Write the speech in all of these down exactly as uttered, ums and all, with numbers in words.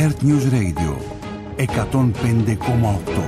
Earth News Radio εκατόν πέντε κόμμα οκτώ.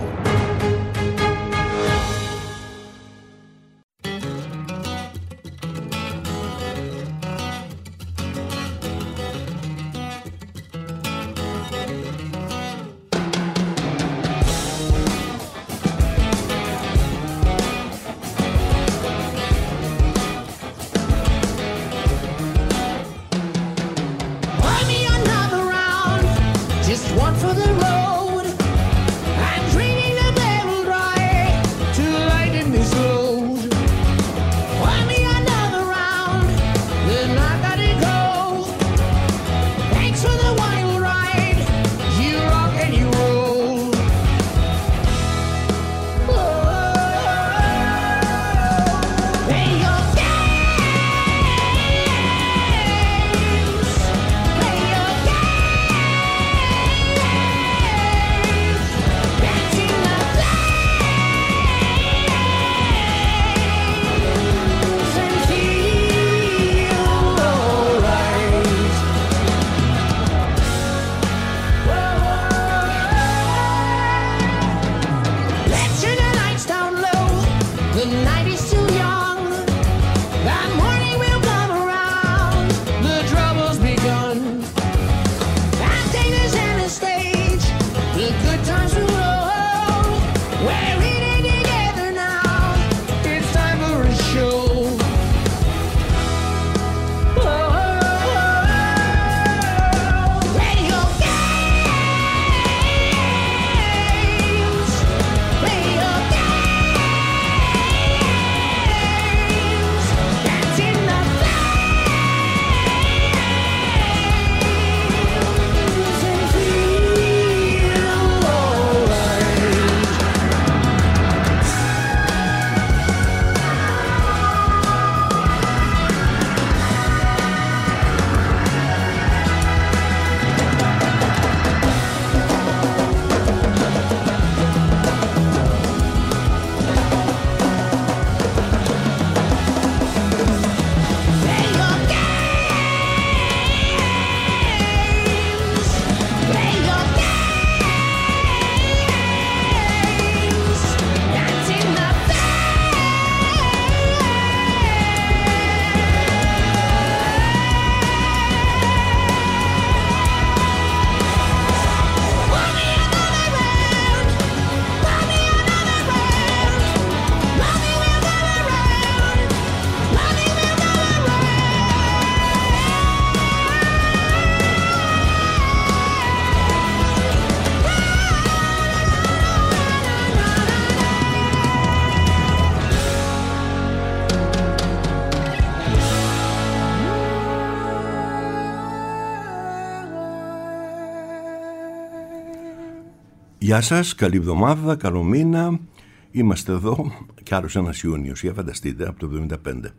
Γεια σας, καλή εβδομάδα, καλό μήνα. Είμαστε εδώ κι άλλος ένας Ιούνιος, για φανταστείτε, από το εβδομήντα πέντε.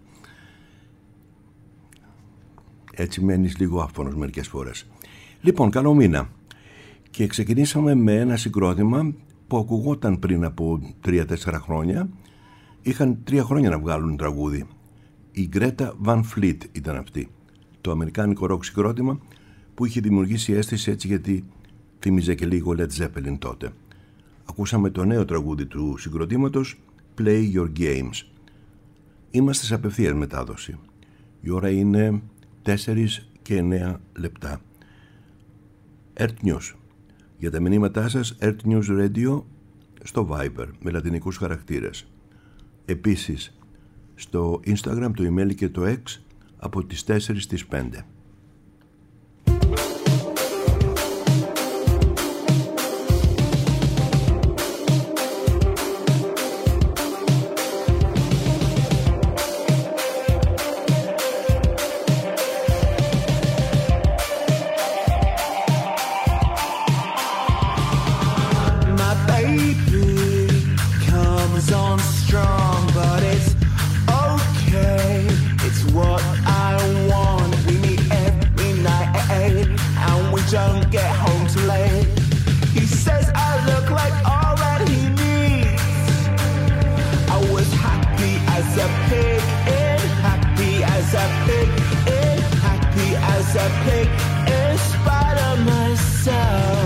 Έτσι μένεις λίγο άφωνος μερικές φορές. Λοιπόν, καλό μήνα. Και ξεκινήσαμε με ένα συγκρότημα που ακουγόταν πριν από τρία τέσσερα χρόνια. Είχαν τρία χρόνια να βγάλουν τραγούδι. Η Greta Van Fleet ήταν αυτή. Το αμερικάνικο ροκ συγκρότημα που είχε δημιουργήσει αίσθηση έτσι γιατί θύμιζε και λίγο Led Zeppelin τότε. Ακούσαμε το νέο τραγούδι του συγκροτήματος Play Your Games. Είμαστε σε απευθείας μετάδοση. Η ώρα είναι τέσσερις και εννέα λεπτά. Earth News. Για τα μηνύματά σας Earth News Radio στο Viber με λατινικούς χαρακτήρες. Επίσης στο Instagram, το email και το X από τις τέσσερις στις πέντε. As a pig in spite of myself.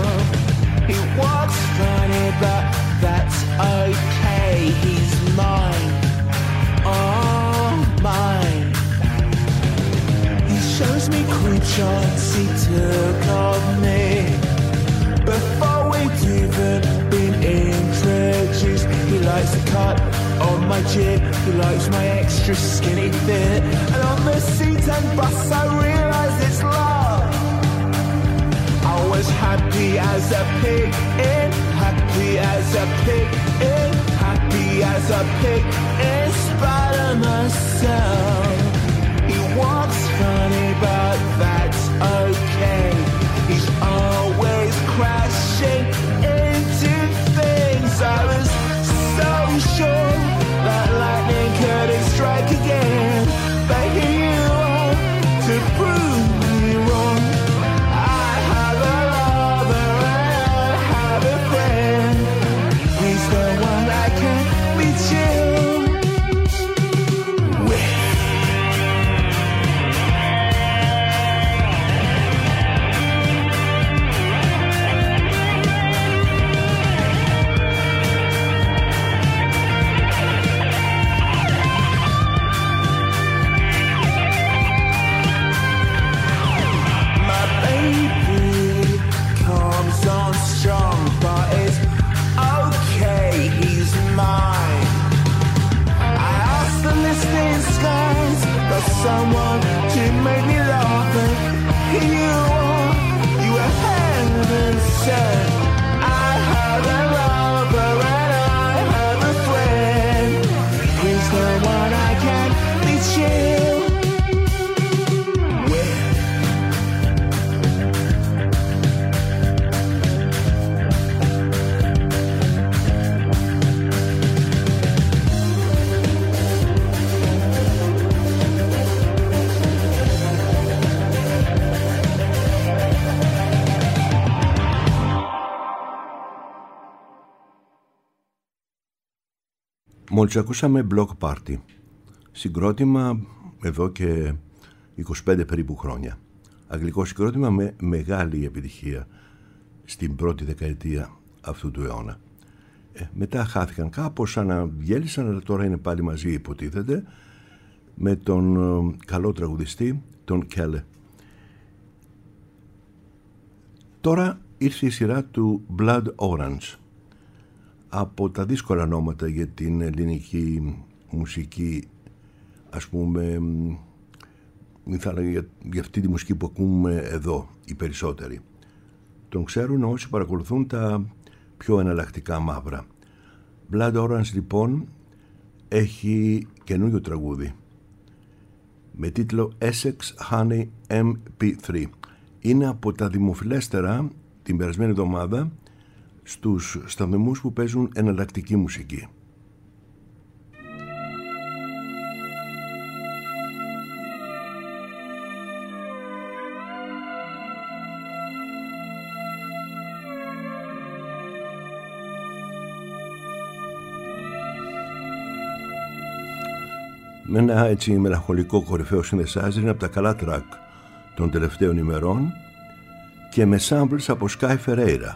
okay, he's mine, oh mine. He shows me crude shots he took of me before we'd even been introduced. He likes the cut on my jib, he likes my extra skinny fit, and on the seat and bus I realise it's love. I was happy as a pig in, happy as a pig in, happy as a pig in spite of myself. He walks funny but that's okay. He's always crashing into things. I was so sure that lightning couldn't strike again, but here you are to prove me wrong. I have a lover and I have a friend. He's the one I can be chill with. Someone to make me laugh, and here you are, you were heaven sent. I have a lover and I have a friend. He's the one I can be chill with. Μόλις ακούσαμε Block Party, συγκρότημα εδώ και είκοσι πέντε περίπου χρόνια. Αγγλικό συγκρότημα με μεγάλη επιτυχία στην πρώτη δεκαετία αυτού του αιώνα. Ε, μετά χάθηκαν κάπως, αναγέλισαν, αλλά τώρα είναι πάλι μαζί, υποτίθεται, με τον ε, καλό τραγουδιστή, τον Κέλε. Τώρα ήρθε η σειρά του Blood Orange. Από τα δύσκολα ονόματα για την ελληνική μουσική, ας πούμε, μην θα έλεγα για, για αυτή τη μουσική που ακούμε εδώ οι περισσότεροι. Τον ξέρουν όσοι παρακολουθούν τα πιο εναλλακτικά μαύρα. Blood Orange λοιπόν έχει καινούριο τραγούδι με τίτλο Essex Honey εμ πι θρι. Είναι από τα δημοφιλέστερα την περασμένη εβδομάδα στους σταθμούς που παίζουν εναλλακτική μουσική. Με ένα έτσι μελαγχολικό κορυφαίο synthesizer, είναι από τα καλά track των τελευταίων ημερών και με samples από Sky Ferreira.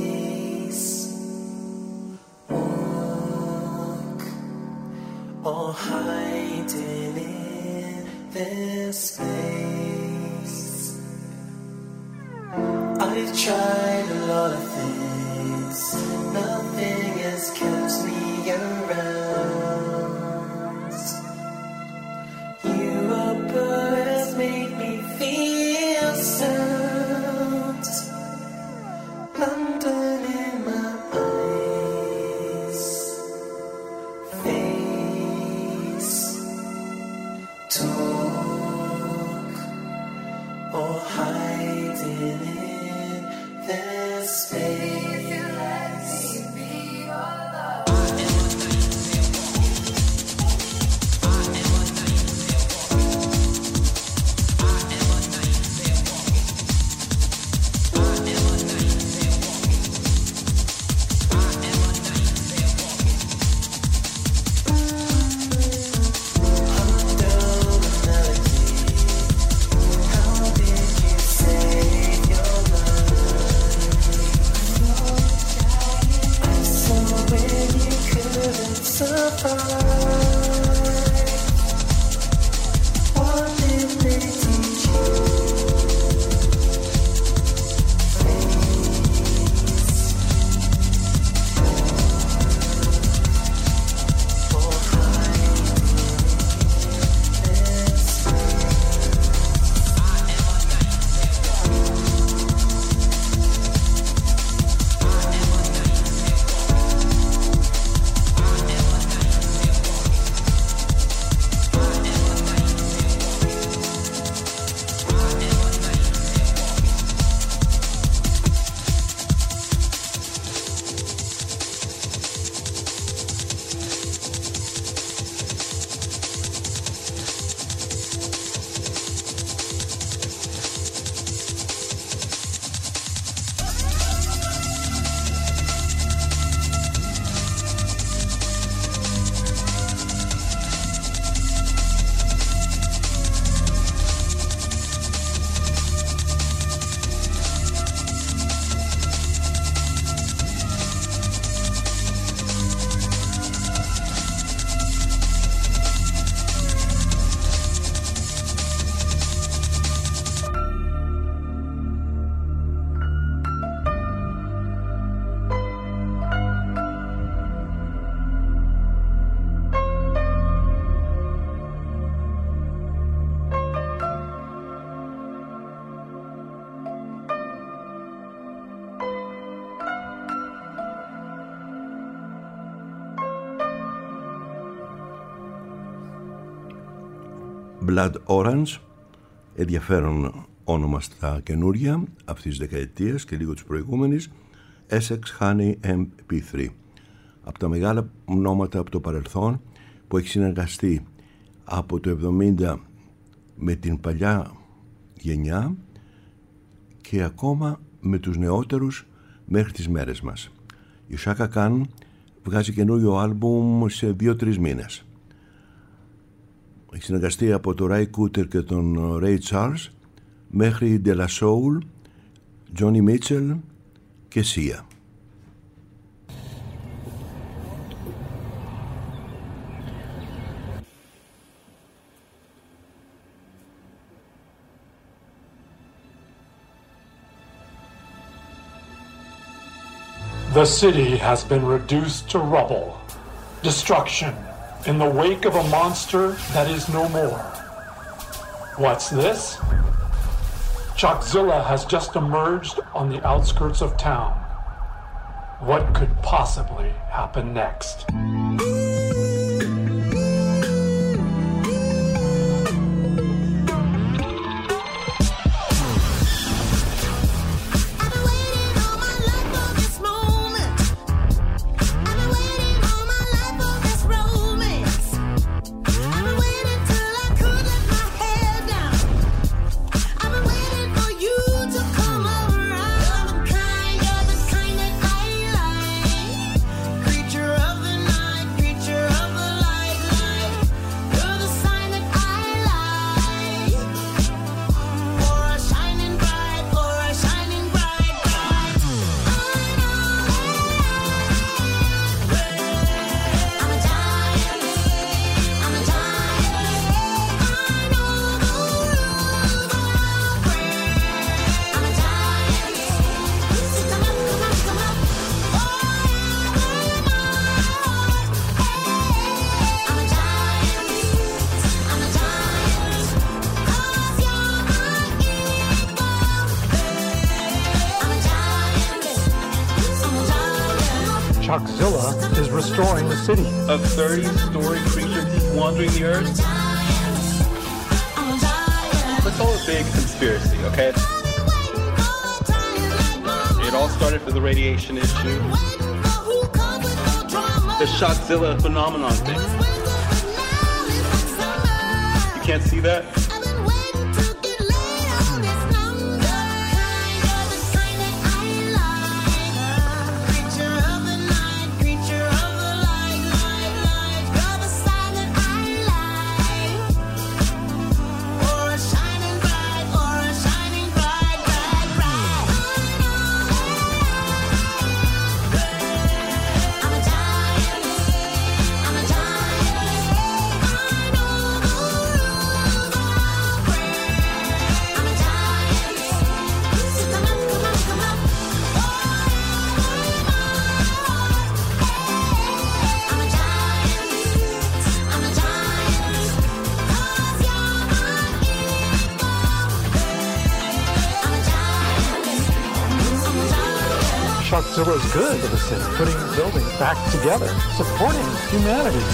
Or hiding in this space. I've tried a lot of things, nothing has kept me around. You has made me feel sound. London in my eyes, face, talk, or hiding in this space. Blood Orange, ενδιαφέρον όνομα στα καινούρια αυτής της δεκαετίας και λίγο της προηγούμενης, Essex Honey εμ πι θρι. Από τα μεγάλα ονόματα από το παρελθόν που έχει συνεργαστεί από το εβδομήντα με την παλιά γενιά και ακόμα με τους νεότερους μέχρι τις μέρες μας. Η Chaka Khan βγάζει καινούριο άλμπουμ σε δύο-τρεις μήνες. Έχει συνεργαστεί από το Ray Cooder και τον Ray Charles μέχρι De La Soul, Johnny Mitchell και Sia. The city has been reduced to rubble, destruction in the wake of a monster that is no more. What's this? Chokzilla has just emerged on the outskirts of town. What could possibly happen next? Creature of the night, creature Shockzilla is restoring the city. A thirty-story creature wandering the earth? Let's call it a big conspiracy, okay? It all started for the radiation issue. The Shockzilla phenomenon thing. You can't see that? Shockzilla is good for the city, putting buildings back together, supporting humanity.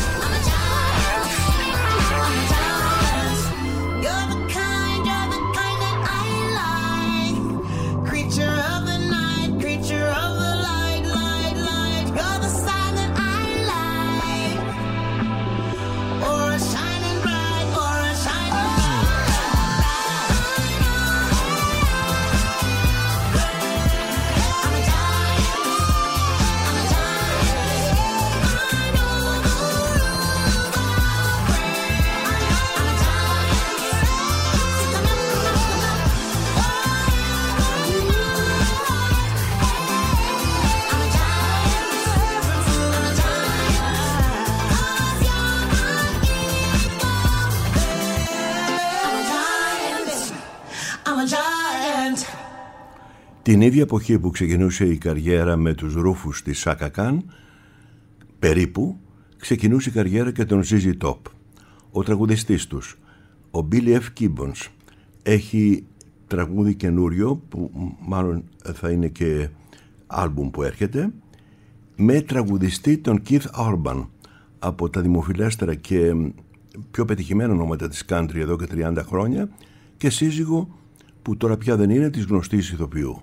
Την ίδια εποχή που ξεκινούσε η καριέρα με τους ρούφους της Σάκα Καν, περίπου, ξεκινούσε η καριέρα και των ζι ζι Top. Ο τραγουδιστής τους, ο Billy F. Gibbons, έχει τραγούδι καινούριο, που μάλλον θα είναι και άλμπουμ που έρχεται, με τραγουδιστή τον Keith Urban, από τα δημοφιλέστερα και πιο πετυχημένα ονόματα της country εδώ και τριάντα χρόνια, και σύζυγο που τώρα πια δεν είναι, της γνωστής ηθοποιού.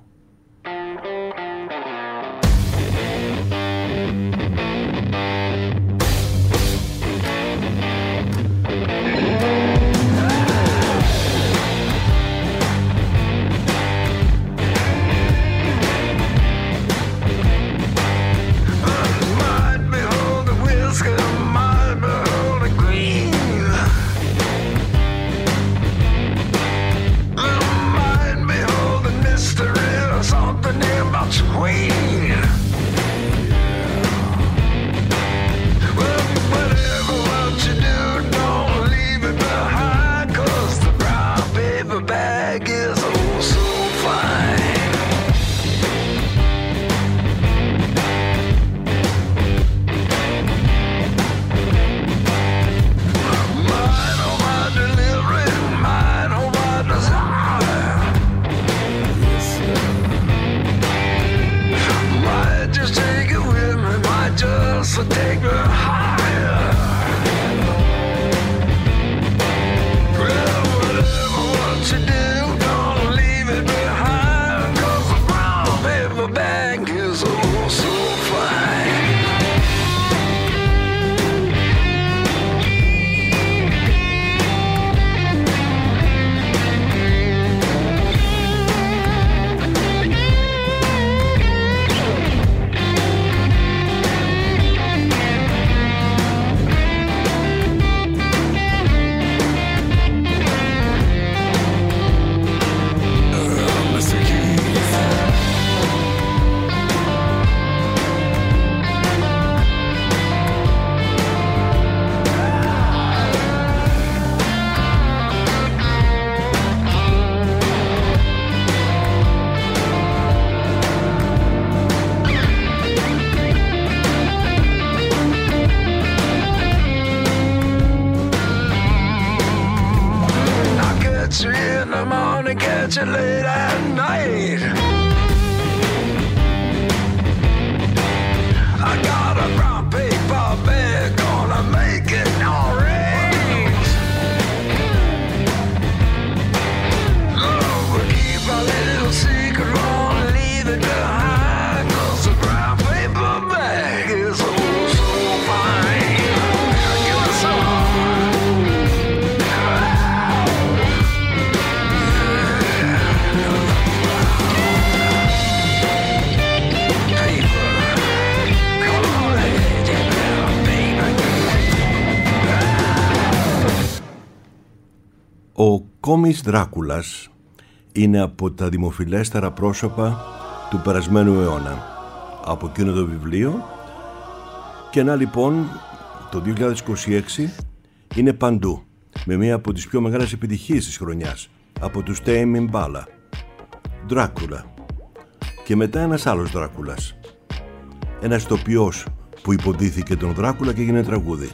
Thank you. Κόμις Δράκουλας είναι από τα δημοφιλέστερα πρόσωπα του περασμένου αιώνα. Από εκείνο το βιβλίο και να λοιπόν το δύο χιλιάδες είκοσι έξι είναι παντού με μία από τις πιο μεγάλες επιτυχίες της χρονιάς από τους Tame Impala, Δράκουλα. Και μετά ένας άλλος Δράκουλας, ένας ηθοποιός που υποδίθηκε τον Δράκουλα και έγινε τραγούδι.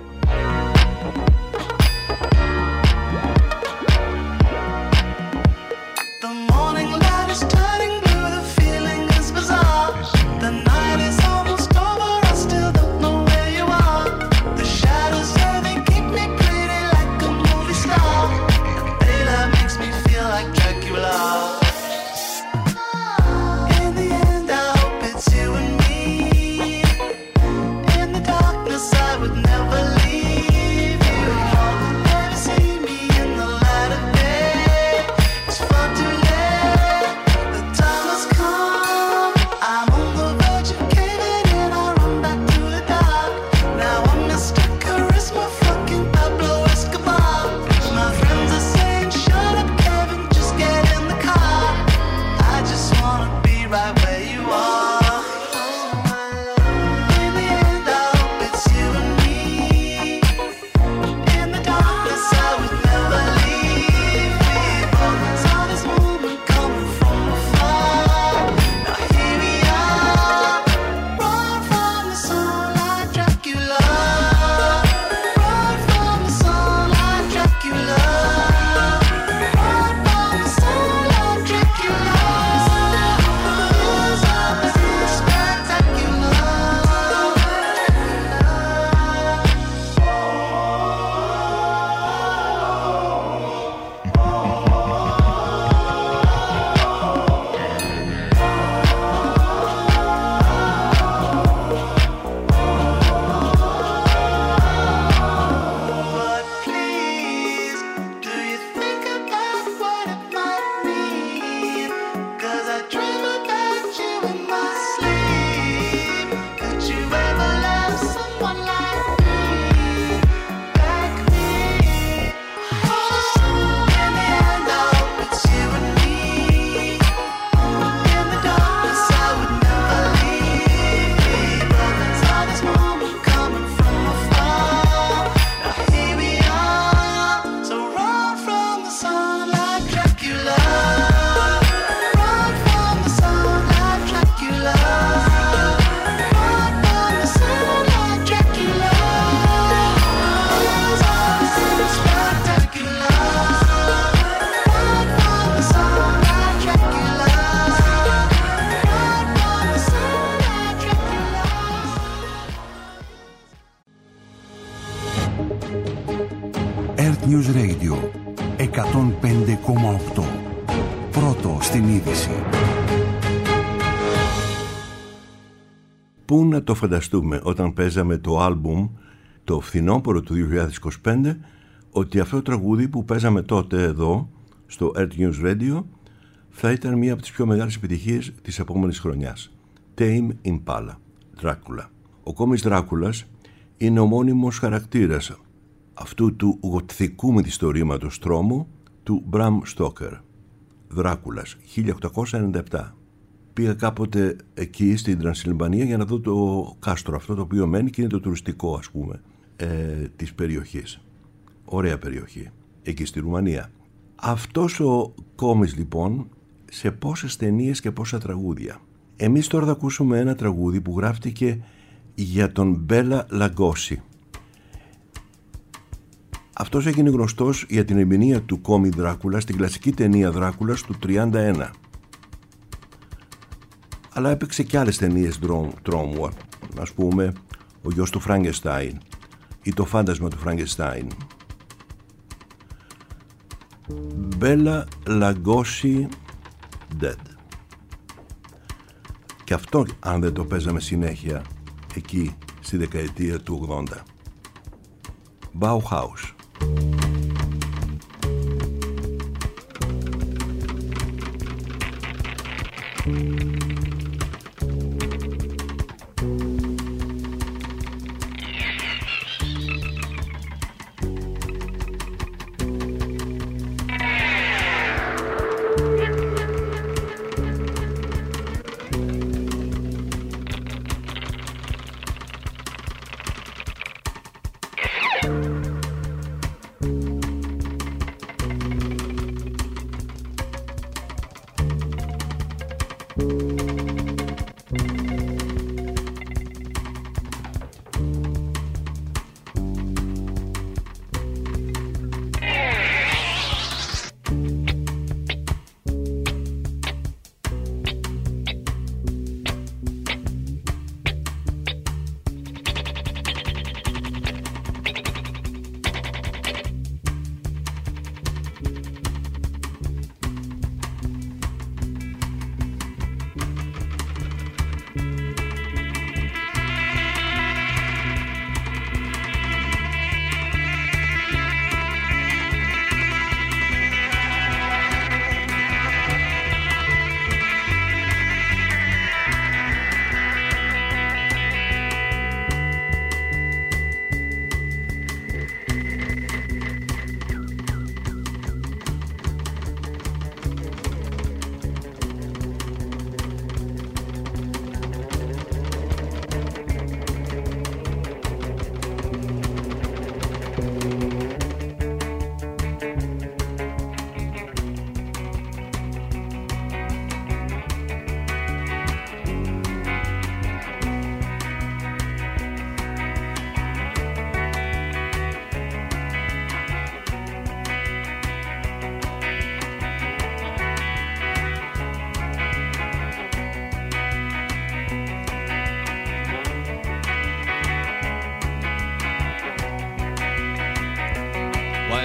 News Radio εκατόν πέντε κόμμα οκτώ. Πρώτο στην είδηση. Πού να το φανταστούμε όταν παίζαμε το άλμπουμ το φθινόπωρο του δύο χιλιάδες είκοσι πέντε ότι αυτό το τραγούδι που παίζαμε τότε εδώ στο Earth News Radio θα ήταν μία από τις πιο μεγάλες επιτυχίες της επόμενης χρονιάς. Tame Impala, Δράκουλα. Ο Κόμις Δράκουλας είναι ο μόνιμος χαρακτήρας αυτού του γοτθικού μυθιστορήματος τρόμου του Μπραμ Στόκερ. Δράκουλας, χίλια οκτακόσια ενενήντα επτά. Πήγα κάποτε εκεί στην Τρανσιλβανία για να δω το κάστρο αυτό το οποίο μένει και είναι το τουριστικό, ας πούμε, ε, της περιοχής. Ωραία περιοχή, εκεί στη Ρουμανία. Αυτός ο Κόμις λοιπόν σε πόσες ταινίες και πόσα τραγούδια. Εμείς τώρα θα ακούσουμε ένα τραγούδι που γράφτηκε για τον Μπέλα Λαγκόση. Αυτός έγινε γνωστός για την ερμηνεία του Κόμι Δράκουλα στην κλασική ταινία Δράκουλας του τριάντα ένα. Αλλά έπαιξε και άλλες ταινίες τρόμου, ας πούμε ο γιος του Φραγκεστάιν ή το φάντασμα του Φραγκεστάιν. Μπέλα Λαγκόση Dead. Και αυτό αν δεν το παίζαμε συνέχεια εκεί στη δεκαετία του ογδόντα. Bauhaus.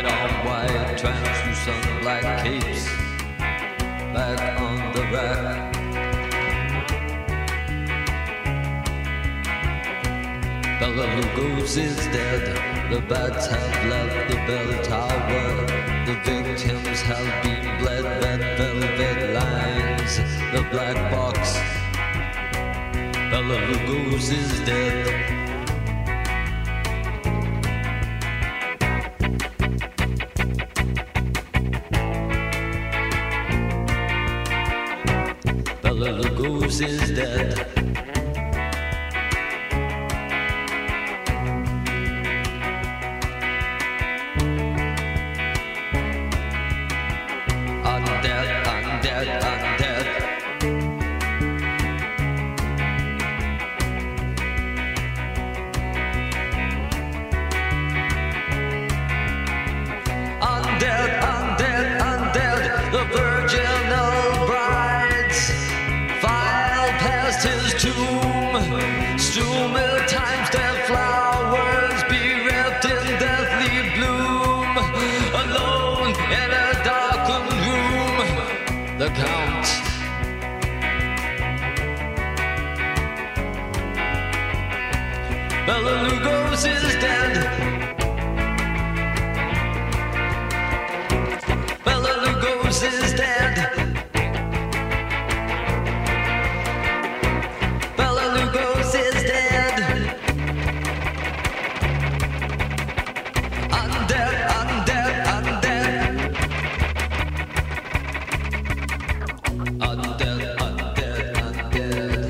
white on white, translucent black capes, back on the rack. Bela Lugos is dead, the bats have left the bell tower, the victims have been bled, red velvet lines, the black box. Bela Lugos is dead. Bela Lugos is dead. Bela Lugos is dead. Bela Lugos is dead. Bela Lugos is dead. Undead, undead, undead. Undead, undead, undead.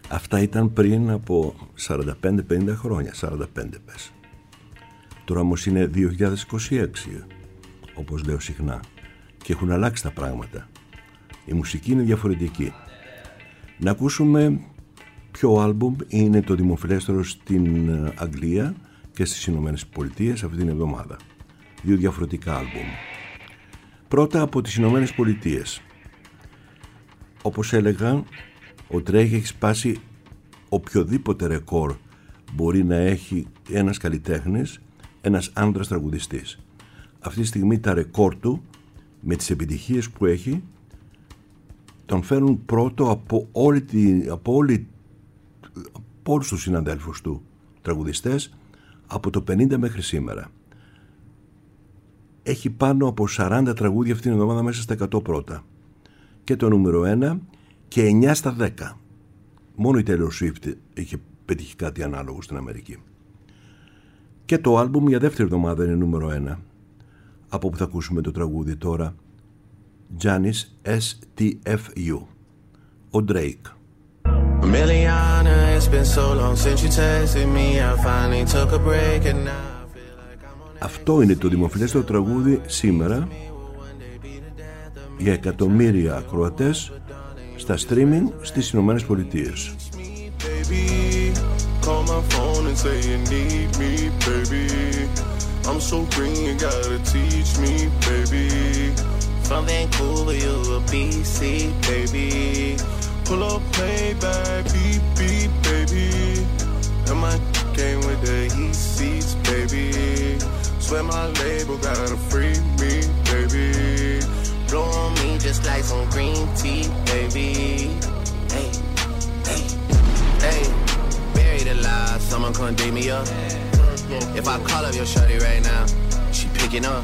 Αυτά ήταν πριν από σαράντα πέντε πενήντα χρόνια, σαράντα πέντε πες. Τώρα όμως είναι δύο χιλιάδες είκοσι έξι, όπως λέω συχνά, και έχουν αλλάξει τα πράγματα. Η μουσική είναι διαφορετική. Να ακούσουμε ποιο άλμπουμ είναι το δημοφιλέστερο στην Αγγλία και στις Ηνωμένες Πολιτείες αυτή την εβδομάδα. Δύο διαφορετικά άλμπουμ. Πρώτα από τις Ηνωμένες Πολιτείες. Όπως έλεγα, ο Drake έχει σπάσει οποιοδήποτε ρεκόρ μπορεί να έχει ένας καλλιτέχνης, ένας άνδρας τραγουδιστής. Αυτή τη στιγμή τα ρεκόρ του, με τις επιτυχίες που έχει, τον φέρνουν πρώτο από, όλη τη, από, όλη, από όλους τους συναδέλφους του τραγουδιστές από το πενήντα μέχρι σήμερα. Έχει πάνω από σαράντα τραγούδια αυτήν την εβδομάδα μέσα στα εκατό πρώτα. Και το νούμερο ένα και εννιά στα δέκα. Μόνο η Taylor Swift είχε πετύχει κάτι ανάλογο στην Αμερική. Και το άλμπουμ για δεύτερη εβδομάδα είναι νούμερο ένα. Από που θα ακούσουμε το τραγούδι τώρα, Janis ες τι εφ γιου, ο Drake. Milliana, it's been so long since you texted me. I finally took a break and now I feel like I'm on. Αυτό είναι το δημοφιλέστερο τραγούδι σήμερα για εκατομμύρια ακροατές στα streaming στις Ηνωμένες Πολιτείες. Call my phone and say you need me, baby. I'm so green, you gotta teach me, baby. From Vancouver, you a B C, baby. Pull up, play back, beep, beep, baby. And my came with the heat seats, baby. Swear my label gotta free me, baby. Blow on me just like some green tea, baby. Hey, hey, hey. Buried alive, someone come dig me up. If I call up your shorty right now, she picking up.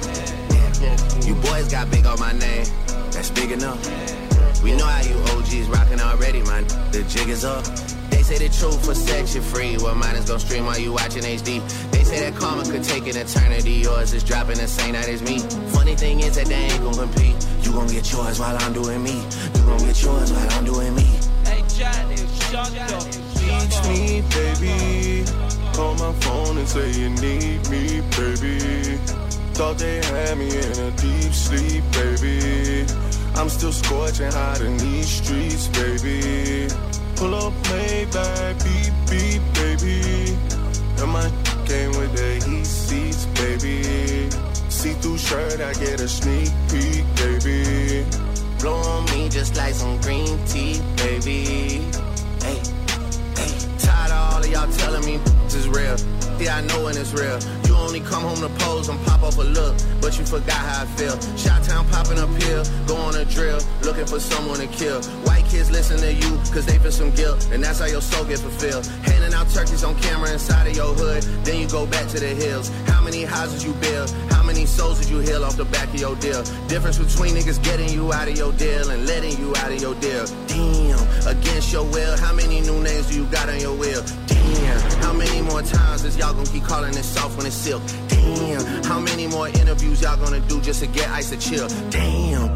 You boys got big on my name, that's big enough. We know how you O Gs rockin' already, man. The jig is up. They say the truth for sex you free. Well, mine is gon' stream while you watching H D. They say that karma could take an eternity. Yours is dropping the same night as me. Funny thing is that they ain't gon' compete. You gon' get yours while I'm doing me. You gon' get yours while I'm doing me. Hey, Johnny, shut up. Teach me, baby. Call my phone and say you need me, baby. Thought they had me in a deep sleep, baby. I'm still scorching hot in these streets, baby. Pull up, Maybach, beep, beep, baby. And my came with the heat seats, baby. See-through shirt, I get a sneak peek, baby. Blow on me just like some green tea, baby. Hey, hey. Tired of all of y'all telling me this is real. Yeah, I know when it's real. You only come home to pose and pop off a look, but you forgot how I feel. Shot-town popping a pill, go on a drill, looking for someone to kill. White kids listen to you, cause they feel some guilt, and that's how your soul get fulfilled. Handing out turkeys on camera inside of your hood, then you go back to the hills. How many houses you build? How many souls did you heal off the back of your deal? Difference between niggas getting you out of your deal and letting you out of your deal. Damn, against your will, how many new names do you got on your will? Damn, how many more times is y'all gonna keep calling it soft when it's silk? Damn, how many more interviews y'all gonna do just to get ice to chill? Damn.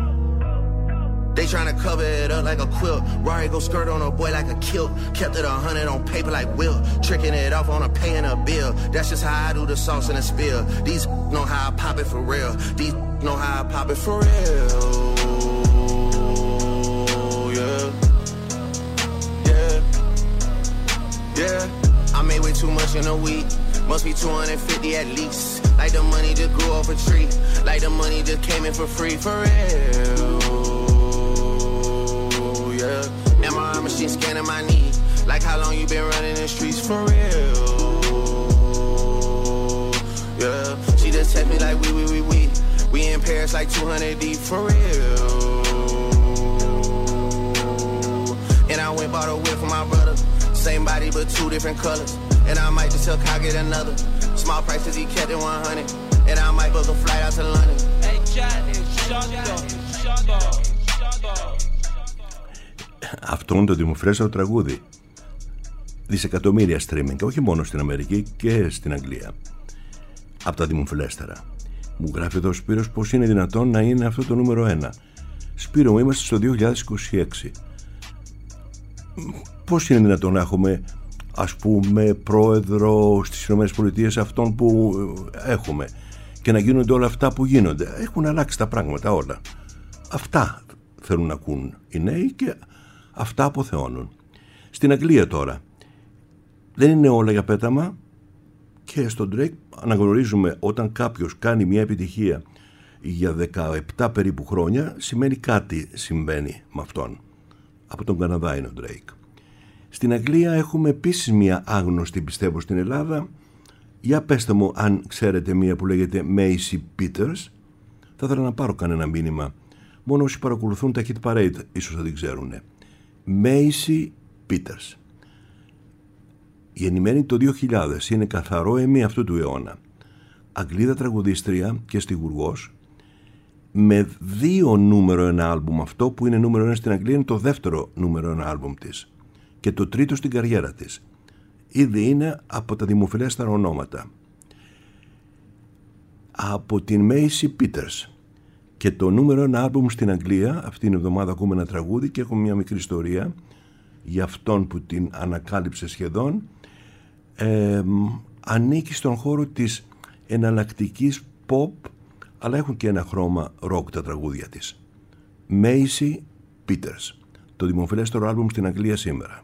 They tryna cover it up like a quilt. Rari go skirt on a boy like a kilt. Kept it a hundred on paper like Wilt. Tricking it off on a paying a bill. That's just how I do the sauce in a spill. These know how I pop it for real. These know how I pop it for real. Yeah. Yeah. Yeah. I made way too much in a week. Must be two hundred fifty at least. Like the money just grew off a tree. Like the money just came in for free. For real. Yeah. M R I machine scanning my knee. Like how long you been running the streets? For real. Yeah. She just text me like we, we, we, we. We in Paris like two hundred deep. For real. And I went bought a whip for my brother. Same body but two different colors. And I might just tell Kyle get another. Small prices he kept it one hundred. And I might book a flight out to London. Hey Johnny, shut up, shut up, shut up. Αυτό είναι το δημοφιλέστερο τραγούδι. Δισεκατομμύρια streaming, όχι μόνο στην Αμερική και στην Αγγλία. Από τα δημοφιλέστερα. Μου γράφει εδώ ο Σπύρος πως είναι δυνατόν να είναι αυτό το νούμερο ένα. Σπύρο μου, είμαστε στο δύο χιλιάδες είκοσι έξι. πώς είναι δυνατόν να έχουμε, ας πούμε, πρόεδρο στις ΗΠΑ αυτόν που έχουμε και να γίνονται όλα αυτά που γίνονται? Έχουν αλλάξει τα πράγματα όλα. Αυτά θέλουν να ακούν οι νέοι και αυτά αποθεώνουν. Στην Αγγλία τώρα δεν είναι όλα για πέταμα, και στον Drake αναγνωρίζουμε όταν κάποιος κάνει μια επιτυχία για δεκαεπτά περίπου χρόνια, σημαίνει κάτι συμβαίνει με αυτόν. Από τον Καναδά είναι ο Drake. Στην Αγγλία έχουμε επίσης μια άγνωστη, πιστεύω, στην Ελλάδα. Για πέστε μου αν ξέρετε μια που λέγεται Macy Peters. Θα ήθελα να πάρω κανένα μήνυμα. Μόνο όσοι παρακολουθούν τα Hit Parade ίσως θα την ξέρουν. Macy Peters. Γεννημένη το δύο χιλιάδες, είναι καθαρό εμί αυτού του αιώνα. Αγγλίδα τραγουδίστρια και στιχουργός, με δύο νούμερο ένα άλμπουμ. Αυτό που είναι νούμερο ένα στην Αγγλία είναι το δεύτερο νούμερο ένα άλμπουμ της και το τρίτο στην καριέρα της. Ήδη είναι από τα δημοφιλέστερα ονόματα. Από την Macy Peters και το νούμερο ένα άλμπουμ στην Αγγλία, αυτήν την εβδομάδα ακούμε ένα τραγούδι και έχουμε μια μικρή ιστορία για αυτόν που την ανακάλυψε σχεδόν. Ε, ανήκει στον χώρο της εναλλακτικής pop, αλλά έχουν και ένα χρώμα rock τα τραγούδια της. Macy Peters, το δημοφιλέστερο άλμπουμ στην Αγγλία σήμερα.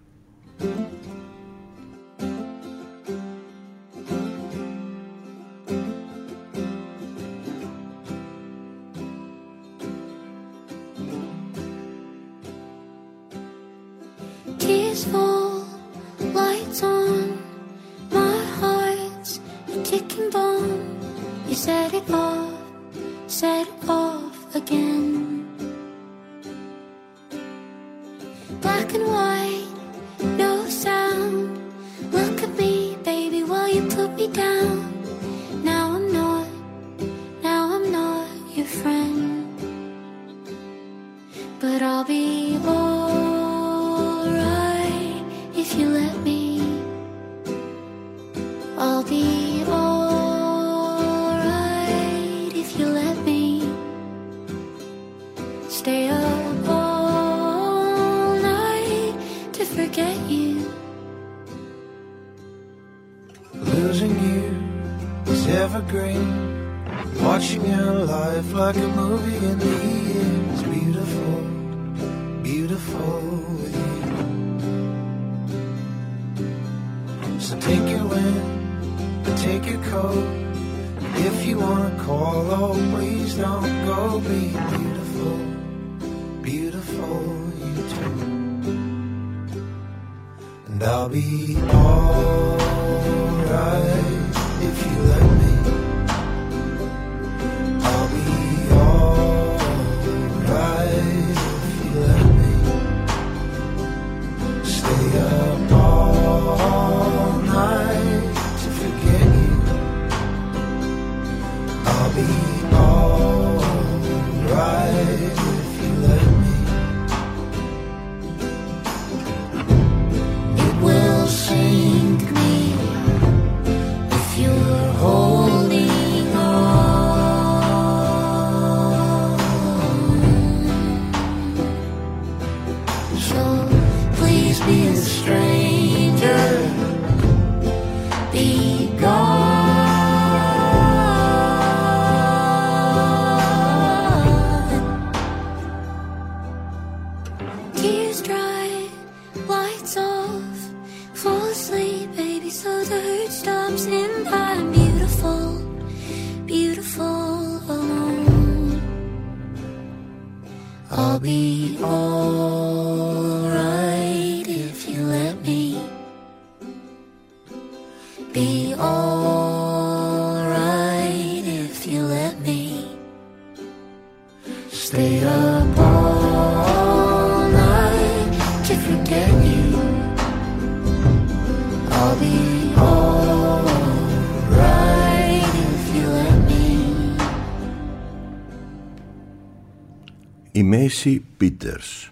Η Macy Peters.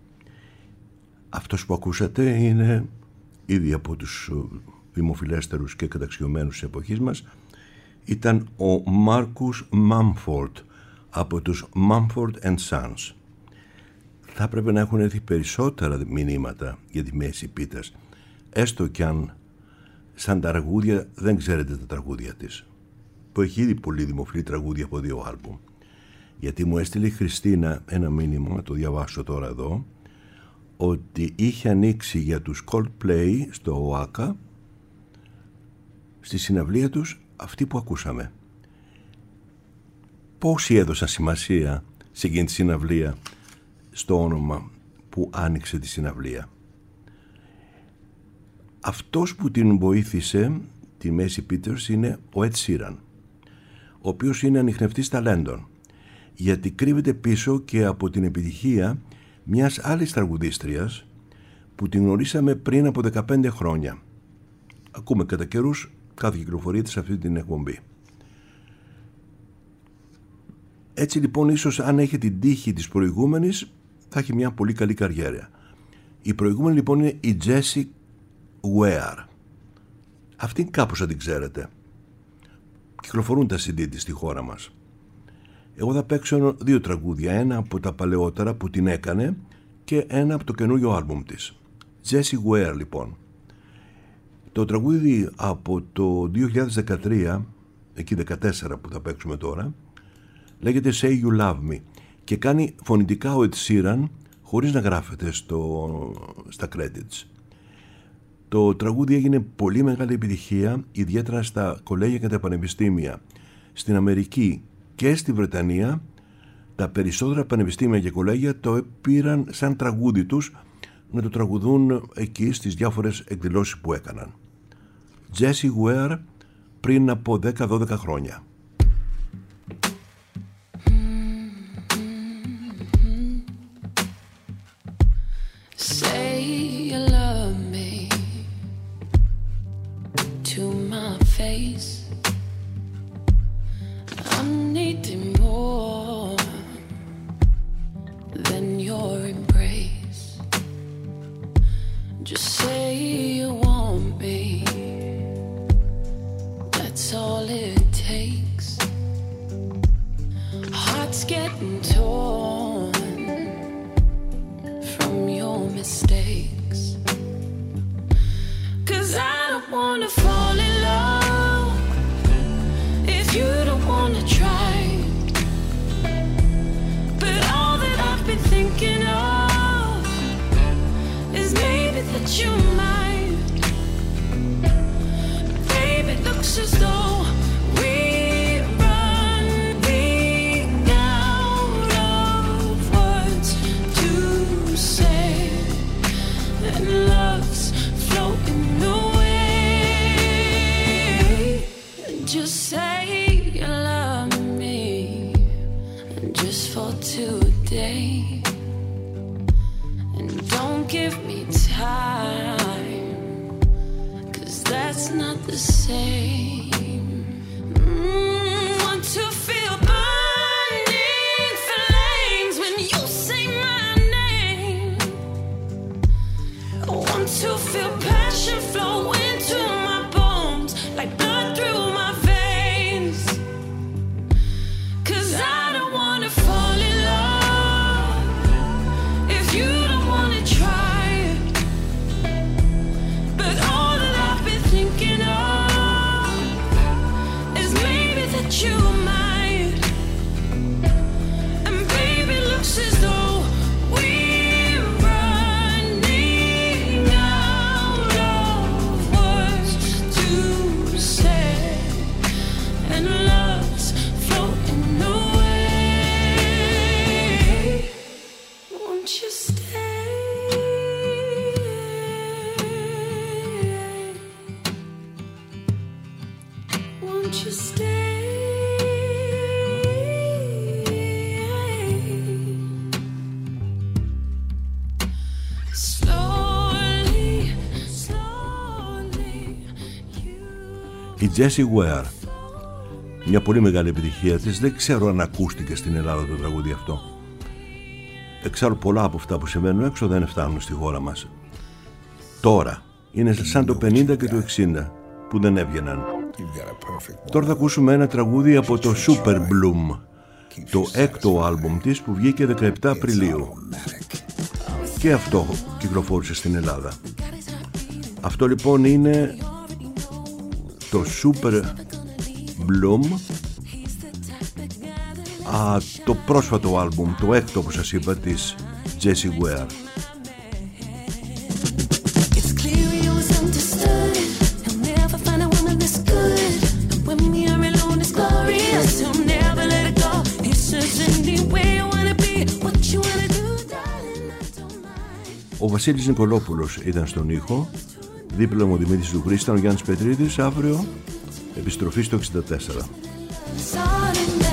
Αυτός που ακούσατε είναι ήδη από τους δημοφιλέστερους και καταξιωμένους της εποχής μας. Ήταν ο Marcus Mumford από τους Mumford and Sons. θα έπρεπε να έχουν έρθει περισσότερα μηνύματα για τη Μέση Πίτερς, έστω κι αν σαν τραγούδια δεν ξέρετε τα τραγούδια της, που έχει ήδη πολύ δημοφιλή τραγούδια από δύο άλμπουμ. Γιατί μου έστειλε η Χριστίνα ένα μήνυμα, το διαβάσω τώρα εδώ, ότι είχε ανοίξει για τους Coldplay στο ΟΑΚΑ στη συναυλία τους αυτή που ακούσαμε. Πόσοι έδωσαν σημασία σε εκείνη τη συναυλία στο όνομα που άνοιξε τη συναυλία. Αυτός που την βοήθησε, τη Μέση Πίτερς, είναι ο Ed Sheeran, ο οποίος είναι ανιχνευτής ταλέντων, γιατί κρύβεται πίσω και από την επιτυχία μιας άλλης τραγουδίστριας που την γνωρίσαμε πριν από δεκαπέντε χρόνια. Ακούμε κατά καιρούς κάθε κυκλοφορία της σε αυτή την εκπομπή. Έτσι λοιπόν, ίσως αν έχει την τύχη της προηγούμενης, θα έχει μια πολύ καλή καριέρα. Η προηγούμενη λοιπόν είναι η Jessie Ware. Αυτήν κάπως θα την ξέρετε. Κυκλοφορούν τα σι ντι της στη χώρα μας. Εγώ θα παίξω δύο τραγούδια, ένα από τα παλαιότερα που την έκανε και ένα από το καινούριο άλμπουμ της. Jessie Ware λοιπόν. Το τραγούδι από το δύο χιλιάδες δεκατρία, εκεί δεκατέσσερα που θα παίξουμε τώρα, λέγεται Say You Love Me και κάνει φωνητικά ο Ed Sheeran χωρίς να γράφεται στο, στα credits. Το τραγούδι έγινε πολύ μεγάλη επιτυχία, ιδιαίτερα στα κολέγια και τα πανεπιστήμια. Στην Αμερική και στη Βρετανία τα περισσότερα πανεπιστήμια και κολέγια το πήραν σαν τραγούδι τους να το τραγουδούν εκεί στις διάφορες εκδηλώσεις που έκαναν. Jessie Ware πριν από δέκα δώδεκα χρόνια. Say you love me to my face. I'm needing more than your embrace. Just say you want me. That's all it takes. Heart's getting torn from your mistakes. 'Cause I don't wanna fall in love if you don't wanna try. But all that I've been thinking of is maybe that you might. Baby, it looks as though we're running out of words to say, and love's floating away. Just say you love me, just for today, and don't give me time, 'cause that's not the same. Mm, want to feel burning flames when you say my name. I want to feel passion flow into my bones, like blood through my veins. 'Cause I don't wanna fall in love if you don't wanna try. But all that I've been thinking of is maybe that you might. And baby, it looks as though we're running out of words to say, and love's floating away. Won't you stay? Won't you stay? Slowly, slowly, you. Η Jessie Ware, μια πολύ μεγάλη επιτυχία της. Δεν ξέρω αν ακούστηκε στην Ελλάδα το τραγούδι αυτό. Εξάλλου πολλά από αυτά που συμβαίνουν έξω δεν φτάνουν στη χώρα μας. Τώρα είναι σαν το πενήντα και το εξήντα που δεν έβγαιναν. Τώρα θα ακούσουμε ένα τραγούδι από το Super Bloom, το έκτο άλμπουμ της που βγήκε δεκαεπτά Απριλίου. Και αυτό κυκλοφόρησε στην Ελλάδα. Αυτό λοιπόν είναι το Super Bloom, α, το πρόσφατο άλμπουμ, το έκτο όπως σας είπα, της Jessie Ware. Ο Βασίλης Νικολόπουλος ήταν στον ήχο, δίπλα μου ο Δημήτρης Δουχρής, ήταν ο Γιάννης Πετρίδης. Αύριο επιστροφή στο εξήντα τέσσερα.